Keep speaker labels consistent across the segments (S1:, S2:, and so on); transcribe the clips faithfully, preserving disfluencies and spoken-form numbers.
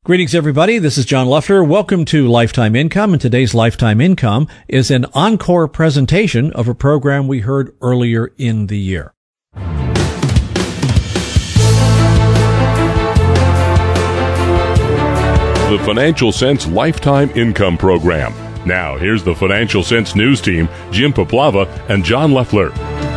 S1: Greetings, everybody. This is John Leffler. Welcome to Lifetime Income, and today's Lifetime Income is an encore presentation of a program we heard earlier in the year.
S2: The Financial Sense Lifetime Income Program. Now, here's the Financial Sense News Team, Jim Paplava and John Leffler.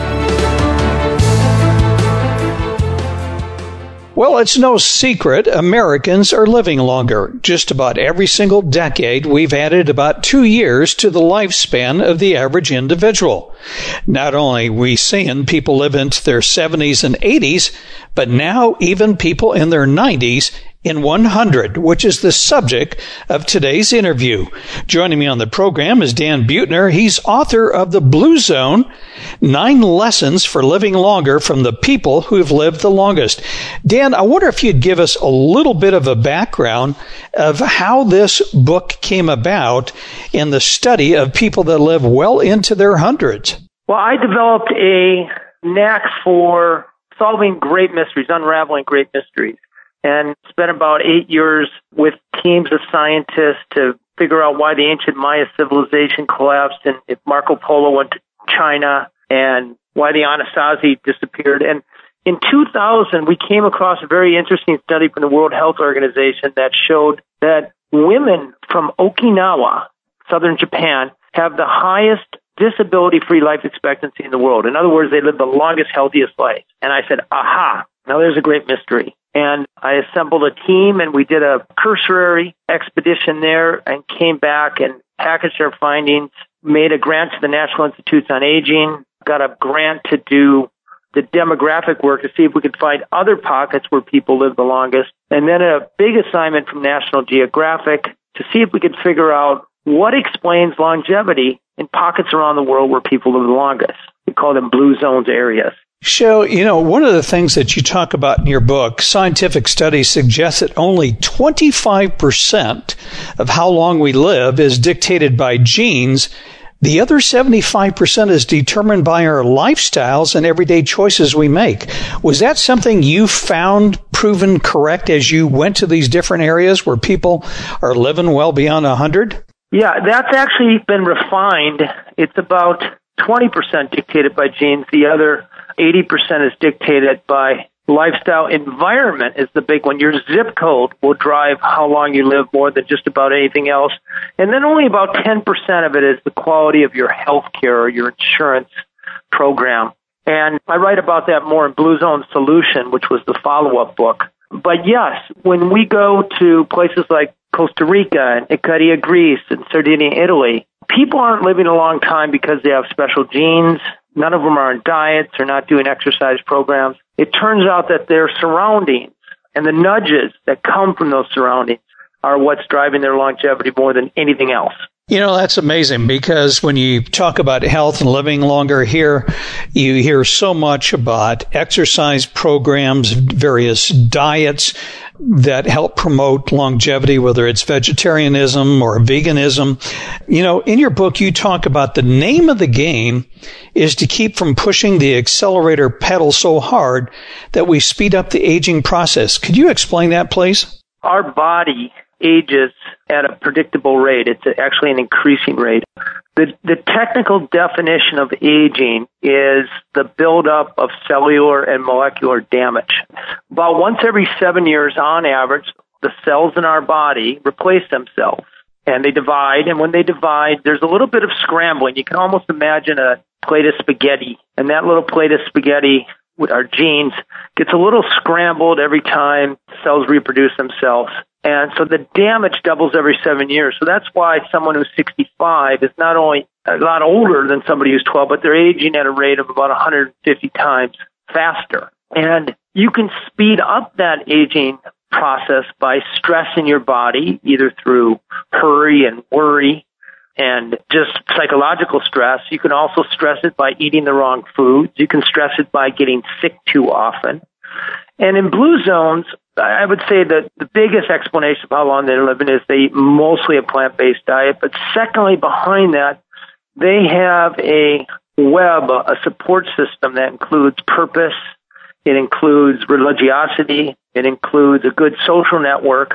S3: Well, it's no secret Americans are living longer. Just about every single decade, we've added about two years to the lifespan of the average individual. Not only are we seeing people live into their seventies and eighties, but now even people in their nineties in one hundred, which is the subject of today's interview. Joining me on the program is Dan Buettner. He's author of The Blue Zone, Nine Lessons for Living Longer from the People Who've Lived the Longest. Dan, I wonder if you'd give us a little bit of a background of how this book came about in the study of people that live well into their hundreds.
S4: Well, I developed a knack for solving great mysteries, unraveling great mysteries, and spent about eight years with teams of scientists to figure out why the ancient Maya civilization collapsed and if Marco Polo went to China and why the Anasazi disappeared. And in two thousand, we came across a very interesting study from the World Health Organization that showed that women from Okinawa, southern Japan, have the highest disability-free life expectancy in the world. In other words, they live the longest, healthiest life. And I said, aha, now there's a great mystery. And I assembled a team, and we did a cursory expedition there and came back and packaged our findings, made a grant to the National Institutes on Aging, got a grant to do the demographic work to see if we could find other pockets where people live the longest, and then a big assignment from National Geographic to see if we could figure out what explains longevity in pockets around the world where people live the longest. We call them blue zones areas.
S3: So, you know, one of the things that you talk about in your book, scientific studies suggest that only twenty-five percent of how long we live is dictated by genes. The other seventy-five percent is determined by our lifestyles and everyday choices we make. Was that something you found proven correct as you went to these different areas where people are living well beyond one hundred?
S4: Yeah, that's actually been refined. It's about twenty percent dictated by genes. The other eighty percent is dictated by lifestyle. Environment is the big one. Your zip code will drive how long you live more than just about anything else. And then only about ten percent of it is the quality of your health care or your insurance program. And I write about that more in Blue Zone Solution, which was the follow-up book. But yes, when we go to places like Costa Rica and Icaria, Greece, and Sardinia, Italy, people aren't living a long time because they have special genes. None of them are on diets or not doing exercise programs. It turns out that their surroundings and the nudges that come from those surroundings are what's driving their longevity more than anything else.
S3: You know, that's amazing because when you talk about health and living longer here, you hear so much about exercise programs, various diets that help promote longevity, whether it's vegetarianism or veganism. You know, in your book, you talk about the name of the game is to keep from pushing the accelerator pedal so hard that we speed up the aging process. Could you explain that, please?
S4: Our body ages at a predictable rate. It's actually an increasing rate. The, the technical definition of aging is the buildup of cellular and molecular damage. About once every seven years on average, the cells in our body replace themselves and they divide. And when they divide, there's a little bit of scrambling. You can almost imagine a plate of spaghetti, and that little plate of spaghetti with our genes gets a little scrambled every time cells reproduce themselves. And so the damage doubles every seven years. So that's why someone who's sixty-five is not only a lot older than somebody who's twelve, but they're aging at a rate of about one hundred fifty times faster. And you can speed up that aging process by stressing your body, either through hurry and worry and just psychological stress. You can also stress it by eating the wrong foods. You can stress it by getting sick too often. And in blue zones, I would say that the biggest explanation of how long they're living is they eat mostly a plant-based diet. But secondly, behind that, they have a web, a support system that includes purpose. It includes religiosity. It includes a good social network.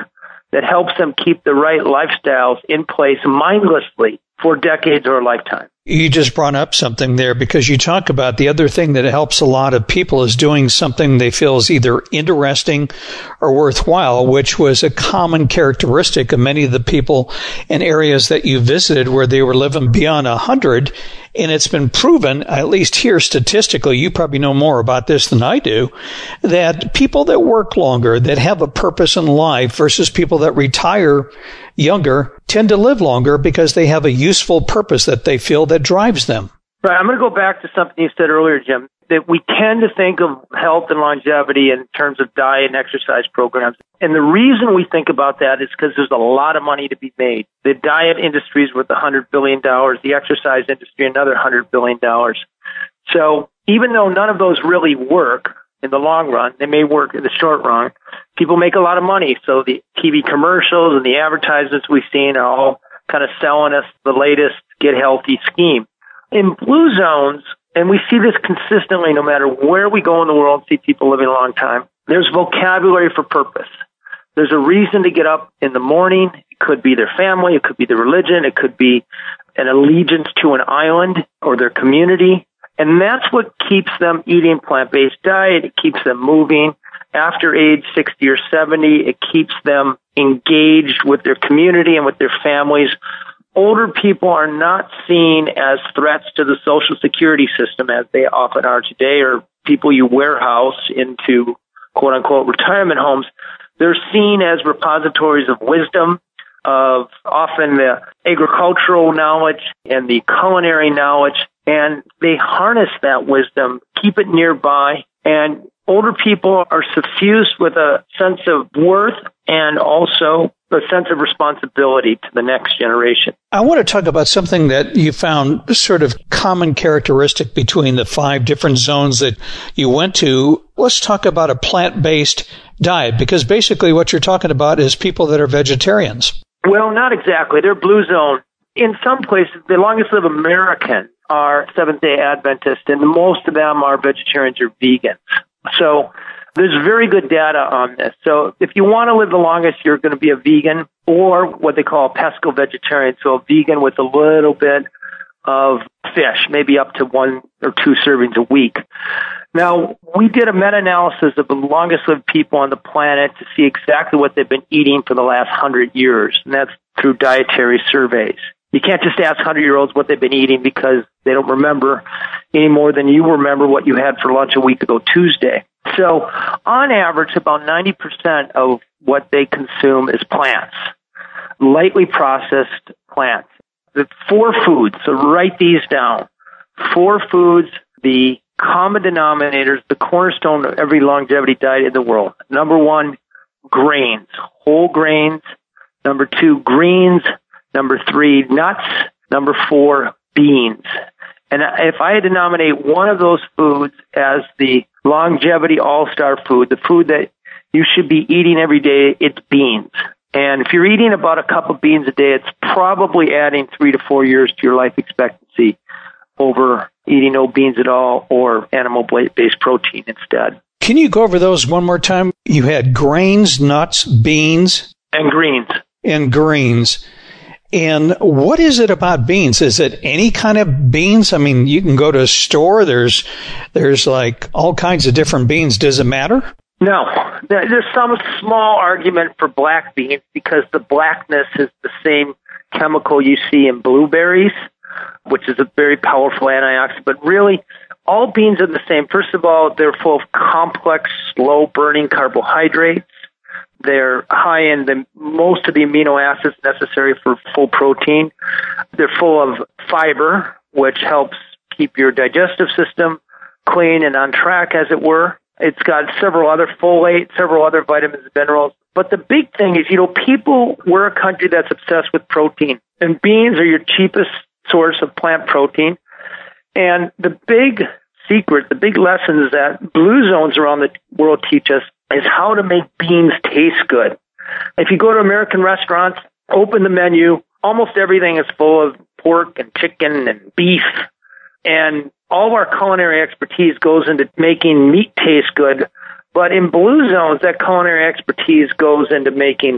S4: that helps them keep the right lifestyles in place mindlessly for decades or a lifetime.
S3: You just brought up something there because you talk about the other thing that helps a lot of people is doing something they feel is either interesting or worthwhile, which was a common characteristic of many of the people in areas that you visited where they were living beyond one hundred. And it's been proven, at least here statistically, you probably know more about this than I do, that people that work longer, that have a purpose in life versus people that retire younger tend to live longer because they have a useful purpose that they feel that drives them.
S4: Right. I'm going to go back to something you said earlier, Jim, that we tend to think of health and longevity in terms of diet and exercise programs. And the reason we think about that is because there's a lot of money to be made. The diet industry is worth one hundred billion dollars, the exercise industry another one hundred billion dollars. So even though none of those really work in the long run, they may work in the short run, people make a lot of money. So the T V commercials and the advertisements we've seen are all kind of selling us the latest get healthy scheme. In blue zones, and we see this consistently no matter where we go in the world, see people living a long time, there's vocabulary for purpose. There's a reason to get up in the morning. It could be their family. It could be their religion. It could be an allegiance to an island or their community. And that's what keeps them eating plant-based diet. It keeps them moving. After age sixty or seventy, it keeps them engaged with their community and with their families. Older people are not seen as threats to the Social Security system as they often are today, or people you warehouse into quote-unquote retirement homes. They're seen as repositories of wisdom, of often the agricultural knowledge and the culinary knowledge, and they harness that wisdom, keep it nearby, and older people are suffused with a sense of worth and also a sense of responsibility to the next generation.
S3: I want to talk about something that you found sort of common characteristic between the five different zones that you went to. Let's talk about a plant-based diet, because basically what you're talking about is people that are vegetarians.
S4: Well, not exactly. They're blue zone. In some places, the longest lived Americans are Seventh-day Adventists, and most of them are vegetarians or vegans. So there's very good data on this. So if you want to live the longest, you're going to be a vegan or what they call a pesco-vegetarian, so a vegan with a little bit of fish, maybe up to one or two servings a week. Now, we did a meta-analysis of the longest-lived people on the planet to see exactly what they've been eating for the last hundred years, and that's through dietary surveys. You can't just ask hundred-year-olds what they've been eating because they don't remember any more than you remember what you had for lunch a week ago Tuesday. So, on average, about ninety percent of what they consume is plants, lightly processed plants. The four foods, so write these down. Four foods, the common denominators, the cornerstone of every longevity diet in the world. Number one, grains, whole grains. Number two, greens. Number three, nuts. Number four, beans. And if I had to nominate one of those foods as the longevity all-star food, the food that you should be eating every day, it's beans. And if you're eating about a cup of beans a day, it's probably adding three to four years to your life expectancy over eating no beans at all or animal-based protein instead.
S3: Can you go over those one more time? You had grains, nuts, beans.
S4: And greens.
S3: And greens. And what is it about beans? Is it any kind of beans? I mean, you can go to a store. There's, there's like all kinds of different beans. Does it matter?
S4: No. There's some small argument for black beans because the blackness is the same chemical you see in blueberries, which is a very powerful antioxidant. But really, all beans are the same. First of all, they're full of complex, slow-burning carbohydrates. They're high in the most of the amino acids necessary for full protein. They're full of fiber, which helps keep your digestive system clean and on track, as it were. It's got several other folate, several other vitamins and minerals. But the big thing is, you know, people, we're a country that's obsessed with protein. And beans are your cheapest source of plant protein. And the big secret, the big lessons that blue zones around the world teach us is how to make beans taste good. If you go to American restaurants, open the menu, almost everything is full of pork and chicken and beef. And all of our culinary expertise goes into making meat taste good. But in blue zones, that culinary expertise goes into making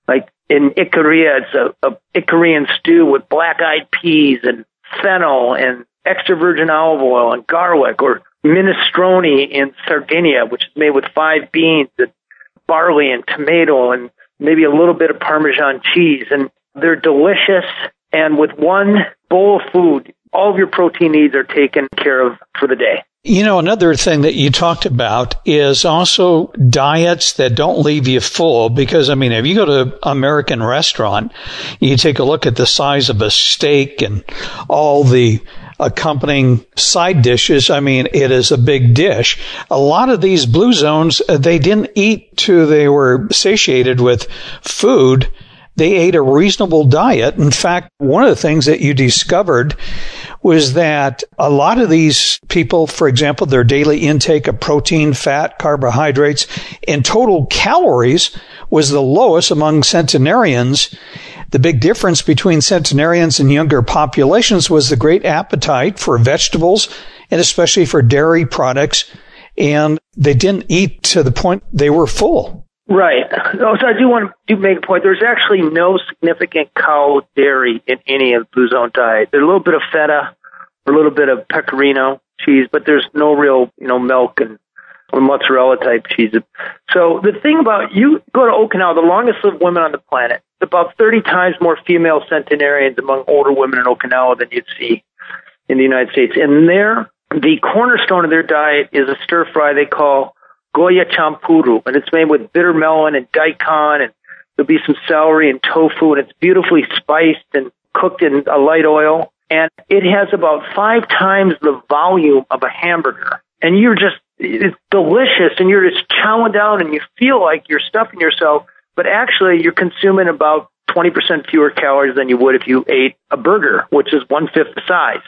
S4: Like in Ikaria, it's a, a Icarian stew with black-eyed peas and fennel and extra virgin olive oil and garlic, or minestrone in Sardinia, which is made with five beans and barley and tomato and maybe a little bit of Parmesan cheese. And they're delicious. And with one bowl of food, all of your protein needs are taken care of for the day.
S3: You know, another thing that you talked about is also diets that don't leave you full, because, I mean, if you go to an American restaurant, you take a look at the size of a steak and all the accompanying side dishes. I mean, it is a big dish. A lot of these blue zones, they didn't eat till they were satiated with food. They ate a reasonable diet. In fact, one of the things that you discovered was that a lot of these people, for example, their daily intake of protein, fat, carbohydrates, and total calories was the lowest among centenarians. The big difference between centenarians and younger populations was the great appetite for vegetables and especially for dairy products, and they didn't eat to the point they were full.
S4: Right. Oh, so I do want to make a point. There's actually no significant cow dairy in any of the Blue Zone diet. There's a little bit of feta, or a little bit of pecorino cheese, but there's no real, you know, milk and or mozzarella type cheese. So the thing about, you go to Okinawa, the longest lived women on the planet, about thirty times more female centenarians among older women in Okinawa than you'd see in the United States. And there, the cornerstone of their diet is a stir fry they call Goya champuru, and it's made with bitter melon and daikon, and there'll be some celery and tofu, and it's beautifully spiced and cooked in a light oil. And it has about five times the volume of a hamburger. And you're just, it's delicious, and you're just chowing down, and you feel like you're stuffing yourself, but actually you're consuming about twenty percent fewer calories than you would if you ate a burger, which is one-fifth the size.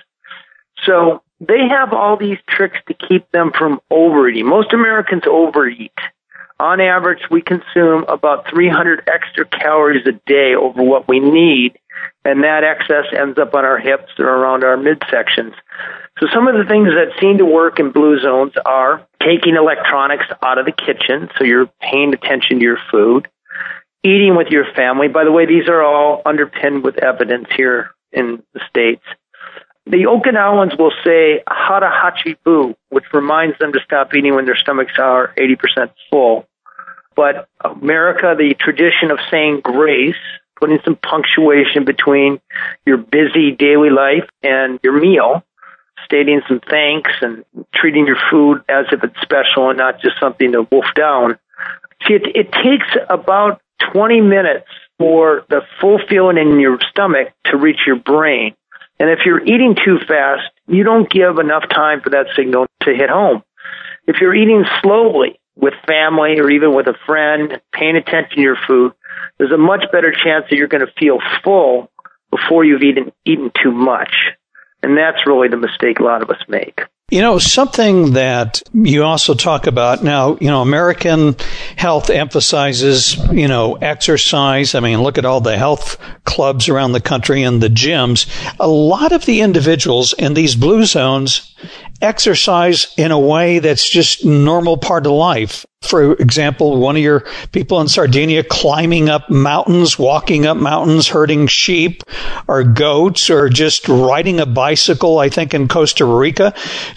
S4: So they have all these tricks to keep them from overeating. Most Americans overeat. On average, we consume about three hundred extra calories a day over what we need, and that excess ends up on our hips or around our midsections. So some of the things that seem to work in blue zones are taking electronics out of the kitchen, so you're paying attention to your food, eating with your family. By the way, these are all underpinned with evidence here in the States. The Okinawans will say hara hachi bu, which reminds them to stop eating when their stomachs are eighty percent full. But America, the tradition of saying grace, putting some punctuation between your busy daily life and your meal, stating some thanks and treating your food as if it's special and not just something to wolf down. See, it, it takes about twenty minutes for the full feeling in your stomach to reach your brain. And if you're eating too fast, you don't give enough time for that signal to hit home. If you're eating slowly with family or even with a friend, paying attention to your food, there's a much better chance that you're going to feel full before you've eaten, eaten too much. And that's really the mistake a lot of us make.
S3: You know, something that you also talk about now, you know, American health emphasizes, you know, exercise. I mean, look at all the health clubs around the country and the gyms. A lot of the individuals in these blue zones exercise in a way that's just normal part of life. For example, one of your people in Sardinia climbing up mountains, walking up mountains, herding sheep or goats, or just riding a bicycle, I think, in Costa Rica.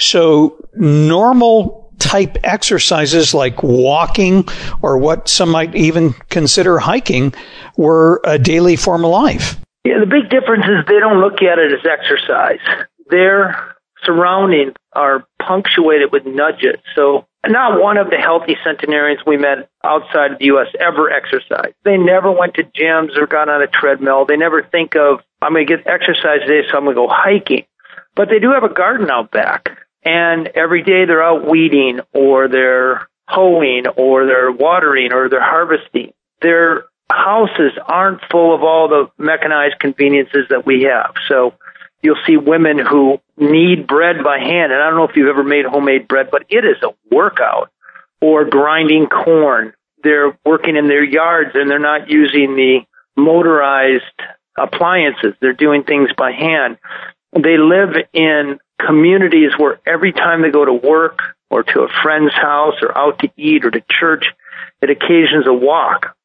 S3: So normal type exercises like walking or what some might even consider hiking were a daily form of life.
S4: Yeah, the big difference is they don't look at it as exercise. Their surroundings are punctuated with nudges. So not one of the healthy centenarians we met outside of the U S ever exercised. They never went to gyms or got on a treadmill. They never think of, I'm going to get exercise today, so I'm going to go hiking. But they do have a garden out back. And every day they're out weeding, or they're hoeing, or they're watering, or they're harvesting. Their houses aren't full of all the mechanized conveniences that we have. So you'll see women who knead bread by hand. And I don't know if you've ever made homemade bread, but it is a workout. Or grinding corn. They're working in their yards, and they're not using the motorized appliances. They're doing things by hand. They live in communities where every time they go to work or to a friend's house or out to eat or to church, it occasions a walk.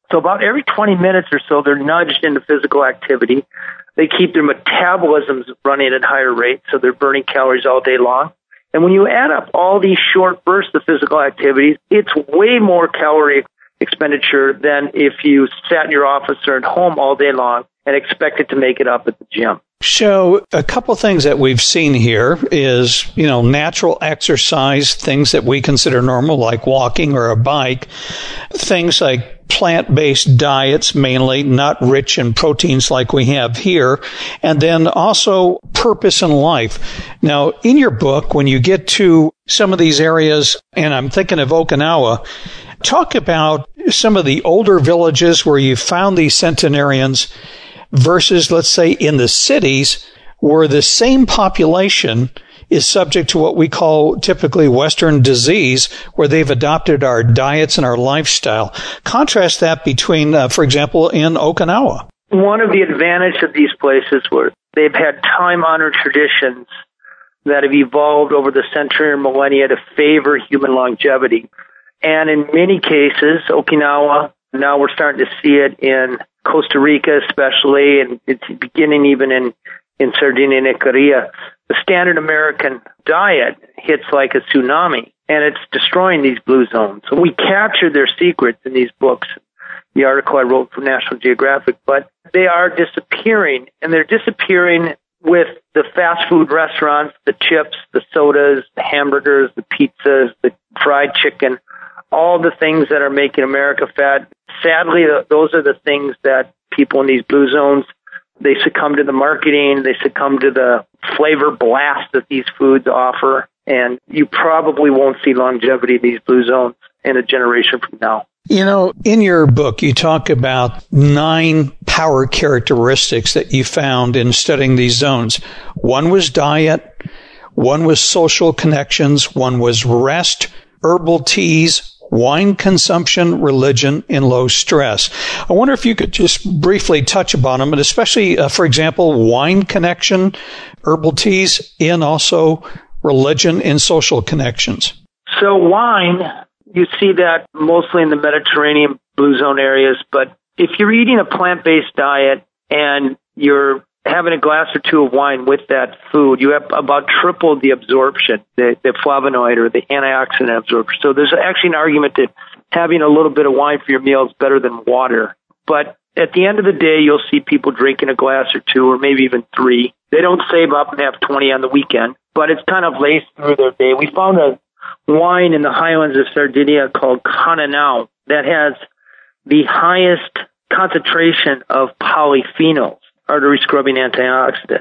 S4: So about every twenty minutes or so, they're nudged into physical activity. They keep their metabolisms running at higher rates, so they're burning calories all day long. And when you add up all these short bursts of physical activities, it's way more calorie expenditure than if you sat in your office or at home all day long and expected to make it up at the gym.
S3: So a couple of things that we've seen here is, you know, natural exercise, things that we consider normal, like walking or a bike, things like plant-based diets, mainly not rich in proteins like we have here, and then also purpose in life. Now, in your book, when you get to some of these areas, and I'm thinking of Okinawa, talk about some of the older villages where you found these centenarians versus, let's say, in the cities where the same population is subject to what we call typically Western disease, where they've adopted our diets and our lifestyle. Contrast that between, uh, for example, in Okinawa.
S4: One of the advantages of these places where they've had time-honored traditions that have evolved over the century or millennia to favor human longevity. And in many cases, Okinawa, now we're starting to see it in Costa Rica especially, and it's beginning even in, in Sardinia and Icaria. The standard American diet hits like a tsunami, and it's destroying these blue zones. So we captured their secrets in these books, the article I wrote for National Geographic, but they are disappearing, and they're disappearing with the fast food restaurants, the chips, the sodas, the hamburgers, the pizzas, the fried chicken, all the things that are making America fat. Sadly, those are the things that people in these blue zones, they succumb to the marketing, they succumb to the flavor blast that these foods offer, and you probably won't see longevity in these blue zones in a generation from now.
S3: You know, in your book, you talk about nine power characteristics that you found in studying these zones. One was diet, one was social connections, one was rest, herbal teas, wine consumption, religion, and low stress. I wonder if you could just briefly touch upon them, and especially, uh, for example, wine connection, herbal teas, and also religion and social connections.
S4: So wine, you see that mostly in the Mediterranean blue zone areas, but if you're eating a plant-based diet and you're having a glass or two of wine with that food, you have about triple the absorption, the, the flavonoid or the antioxidant absorption. So there's actually an argument that having a little bit of wine for your meal is better than water. But at the end of the day, you'll see people drinking a glass or two or maybe even three. They don't save up and have twenty on the weekend, but it's kind of laced through their day. We found a wine in the highlands of Sardinia called Cannonau that has the highest concentration of polyphenols, artery scrubbing antioxidants.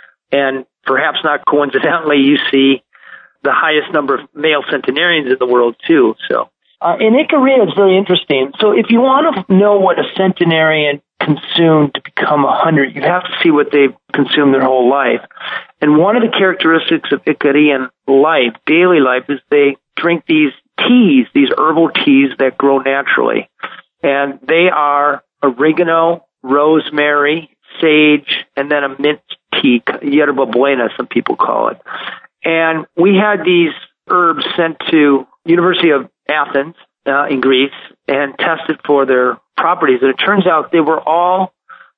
S4: And perhaps not coincidentally, you see the highest number of male centenarians in the world too. So uh, in Icaria, it's very interesting. So if you want to know what a centenarian consumed to become a hundred, you have to see what they've consumed their whole life. And one of the characteristics of Icarian life, daily life, is they drink these teas, these herbal teas that grow naturally. And they are oregano, rosemary, sage, and then a mint tea, yerba buena, some people call it. And we had these herbs sent to University of Athens uh, in Greece and tested for their properties. And it turns out they were all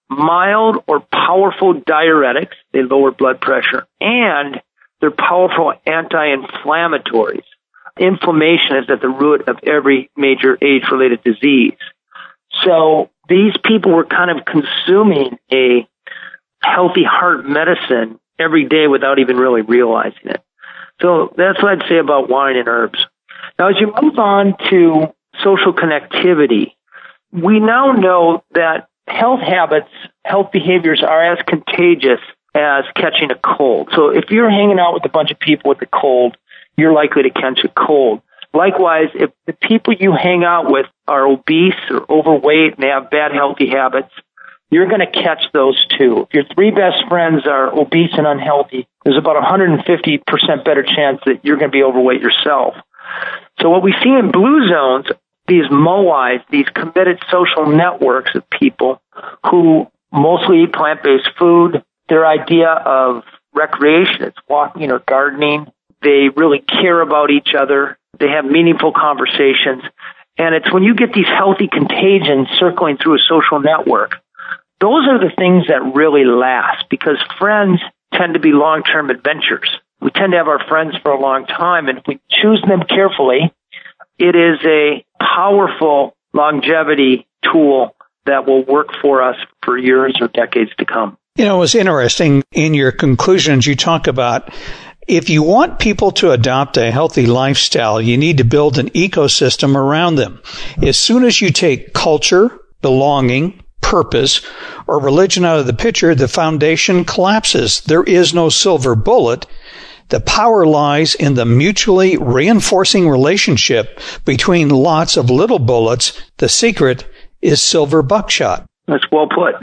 S4: mild or powerful diuretics. They lower blood pressure, and they're powerful anti-inflammatories. Inflammation is at the root of every major age-related disease. So these people were kind of consuming a healthy heart medicine every day without even really realizing it. So that's what I'd say about wine and herbs. Now, as you move on to social connectivity, we now know that health habits, health behaviors are as contagious as catching a cold. So if you're hanging out with a bunch of people with a cold, you're likely to catch a cold. Likewise, if the people you hang out with are obese or overweight and they have bad healthy habits, you're going to catch those too. If your three best friends are obese and unhealthy, there's about a one hundred fifty percent better chance that you're going to be overweight yourself. So what we see in blue zones, these M O Is, these committed social networks of people who mostly eat plant-based food, their idea of recreation, it's walking or gardening. They really care about each other. They have meaningful conversations. And it's when you get these healthy contagions circling through a social network, those are the things that really last, because friends tend to be long-term adventures. We tend to have our friends for a long time, and if we choose them carefully, it is a powerful longevity tool that will work for us for years or decades to come.
S3: You know, it was interesting in your conclusions, you talk about if you want people to adopt a healthy lifestyle, you need to build an ecosystem around them. As soon as you take culture, belonging, purpose, or religion out of the picture, the foundation collapses. There is no silver bullet. The power lies in the mutually reinforcing relationship between lots of little bullets. The secret is silver buckshot.
S4: That's well put.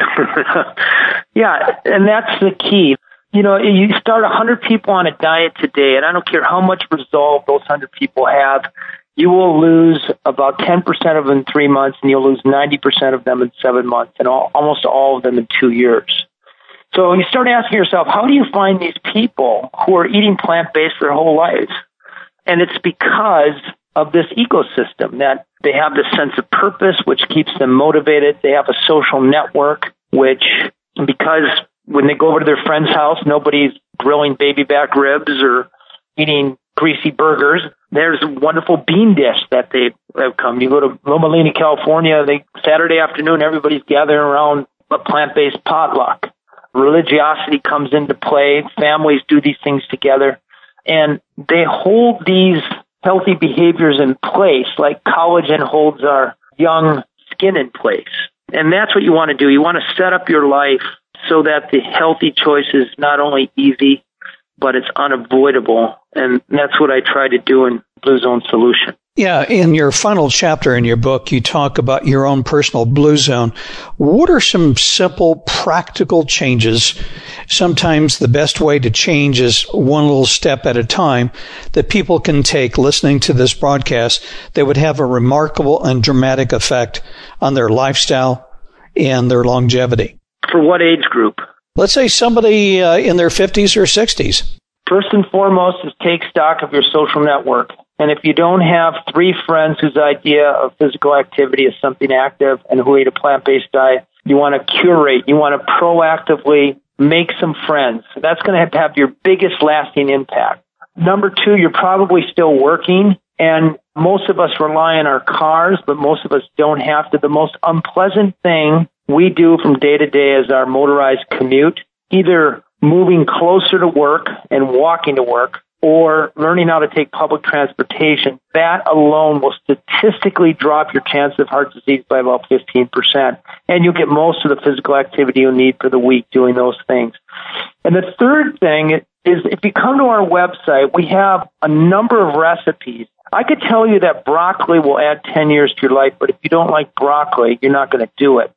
S4: Yeah, and that's the key. You know, you start one hundred people on a diet today, and I don't care how much resolve those one hundred people have, you will lose about ten percent of them in three months, and you'll lose ninety percent of them in seven months, and all, almost all of them in two years. So you start asking yourself, how do you find these people who are eating plant-based their whole lives? And it's because of this ecosystem, that they have this sense of purpose, which keeps them motivated. They have a social network, which, because when they go over to their friend's house, nobody's grilling baby back ribs or eating greasy burgers. There's a wonderful bean dish that they have come. You go to Loma Linda, California, they, Saturday afternoon, everybedy's gathering around a plant-based potluck. Religiosity comes into play. Families do these things together. And they hold these healthy behaviors in place, like collagen holds our young skin in place. And that's what you want to do. You want to set up your life so that the healthy choice is not only easy, but it's unavoidable. And that's what I try to do in Blue Zone Solution.
S3: Yeah, in your final chapter in your book, you talk about your own personal Blue Zone. What are some simple, practical changes? Sometimes the best way to change is one little step at a time that people can take listening to this broadcast that would have a remarkable and dramatic effect on their lifestyle and their longevity.
S4: For what age group?
S3: Let's say somebody uh, in their fifties or sixties.
S4: First and foremost is take stock of your social network. And if you don't have three friends whose idea of physical activity is something active and who eat a plant-based diet, you want to curate, you want to proactively make some friends. That's going to have to have your biggest lasting impact. Number two, you're probably still working, and most of us rely on our cars, but most of us don't have to. The most unpleasant thing we do from day to day is our motorized commute, either moving closer to work and walking to work, or learning how to take public transportation. That alone will statistically drop your chance of heart disease by about fifteen percent. And you'll get most of the physical activity you'll need for the week doing those things. And the third thing is, if you come to our website, we have a number of recipes. I could tell you that broccoli will add ten years to your life, but if you don't like broccoli, you're not going to do it.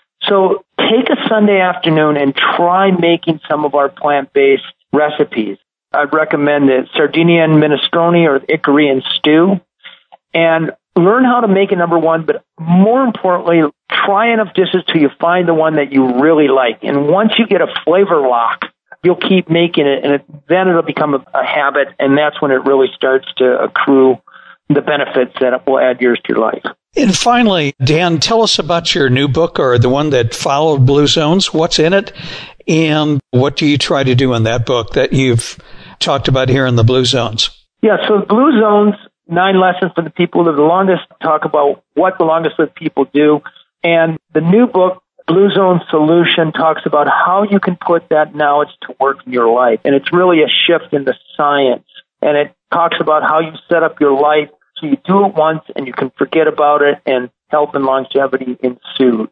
S4: So take a Sunday afternoon and try making some of our plant-based recipes. I'd recommend the Sardinian minestrone or the Icarian stew, and learn how to make it, number one, but more importantly, try enough dishes till you find the one that you really like. And once you get a flavor lock, you'll keep making it, and it, then it'll become a, a habit, and that's when it really starts to accrue the benefits that will add years to your life.
S3: And finally, Dan, tell us about your new book, or the one that followed Blue Zones. What's in it, and what do you try to do in that book that you've talked about here in the Blue Zones?
S4: Yeah, so Blue Zones, nine lessons for the people who live the longest, talk about what the longest lived people do. And the new book, Blue Zone Solution, talks about how you can put that knowledge to work in your life. And it's really a shift in the science. And it talks about how you set up your life so you do it once and you can forget about it, and health and longevity ensues.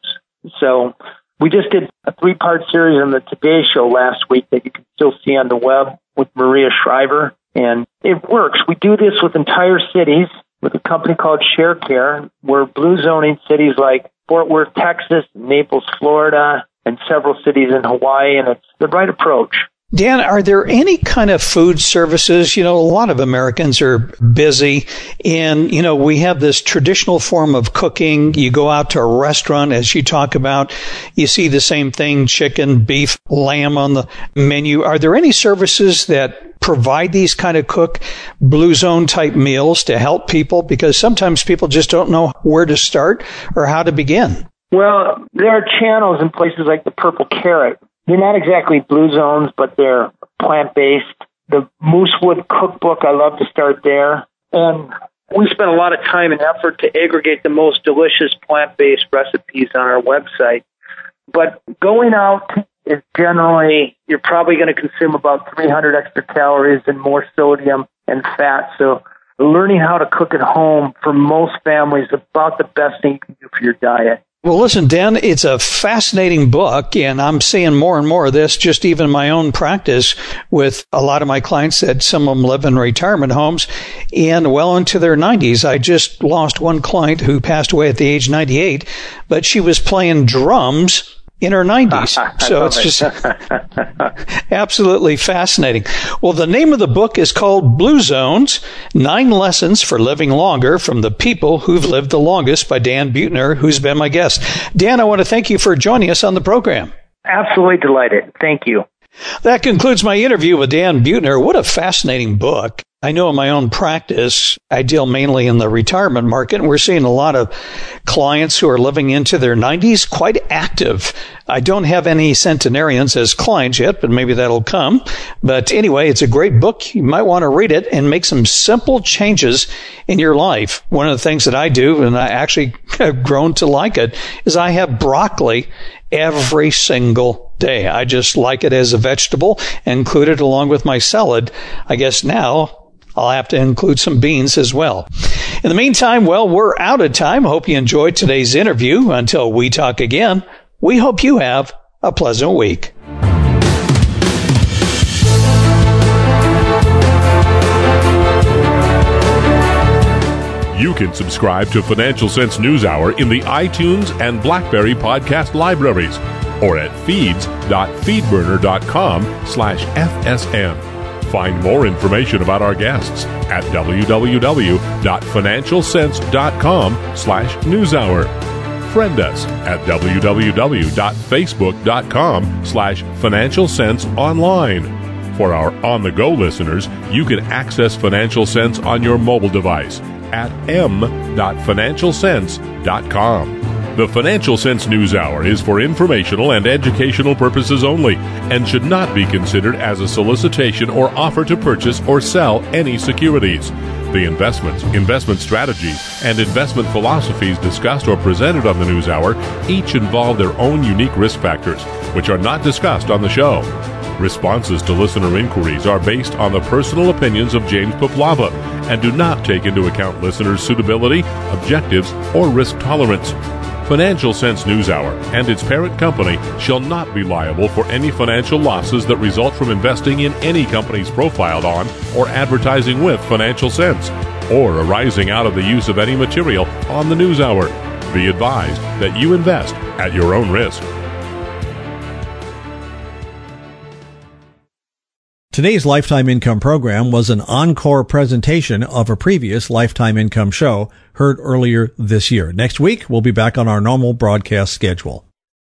S4: So we just did a three-part series on the Today Show last week that you can still see on the web with Maria Shriver, and it works. We do this with entire cities with a company called ShareCare. We're blue zoning cities like Fort Worth, Texas, Naples, Florida, and several cities in Hawaii, and it's the right approach.
S3: Dan, are there any kind of food services? You know, a lot of Americans are busy, and, you know, we have this traditional form of cooking. You go out to a restaurant, as you talk about, you see the same thing, chicken, beef, lamb on the menu. Are there any services that provide these kind of cook Blue Zone type meals to help people? Because sometimes people just don't know where to start or how to begin.
S4: Well, there are channels in places like the Purple Carrot. They're not exactly Blue Zones, but they're plant-based. The Moosewood Cookbook, I love to start there. And we spend a lot of time and effort to aggregate the most delicious plant-based recipes on our website. But going out is generally, you're probably going to consume about three hundred extra calories and more sodium and fat. So learning how to cook at home for most families is about the best thing you can do for your diet.
S3: Well, listen, Dan, it's a fascinating book, and I'm seeing more and more of this, just even my own practice with a lot of my clients that some of them live in retirement homes and well into their nineties. I just lost one client who passed away at the age ninety-eight, but she was playing drums in her nineties. So it's just absolutely fascinating. Well, the name of the book is called Blue Zones, Nine Lessons for Living Longer from the People Who've Lived the Longest by Dan Buettner, who's been my guest. Dan, I want to thank you for joining us on the program.
S4: Absolutely delighted. Thank you.
S3: That concludes my interview with Dan Buettner. What a fascinating book. I know in my own practice, I deal mainly in the retirement market, and we're seeing a lot of clients who are living into their nineties, quite active. I don't have any centenarians as clients yet, but maybe that'll come. But anyway, it's a great book. You might want to read it and make some simple changes in your life. One of the things that I do, and I actually have grown to like it, is I have broccoli every single day. I just like it as a vegetable and include it along with my salad. I guess now I'll have to include some beans as well. In the meantime, well, we're out of time. Hope you enjoyed today's interview. Until we talk again, we hope you have a pleasant week.
S2: You can subscribe to Financial Sense News Hour in the iTunes and BlackBerry podcast libraries or at feeds.feedburner.com slash FSN. Find more information about our guests at www.financialsense.com slash newshour. Friend us at www.facebook.com slash Financial Sense Online. For our on-the-go listeners, you can access Financial Sense on your mobile device at m dot financial sense dot com. The Financial Sense News Hour is for informational and educational purposes only and should not be considered as a solicitation or offer to purchase or sell any securities. The investments, investment strategies, and investment philosophies discussed or presented on the News Hour each involve their own unique risk factors, which are not discussed on the show. Responses to listener inquiries are based on the personal opinions of James Poplava and do not take into account listeners' suitability, objectives, or risk tolerance. Financial Sense News Hour and its parent company shall not be liable for any financial losses that result from investing in any companies profiled on or advertising with Financial Sense, or arising out of the use of any material on the News Hour. Be advised that you invest at your own risk.
S1: Today's Lifetime Income program was an encore presentation of a previous Lifetime Income show heard earlier this year. Next week, we'll be back on our normal broadcast schedule.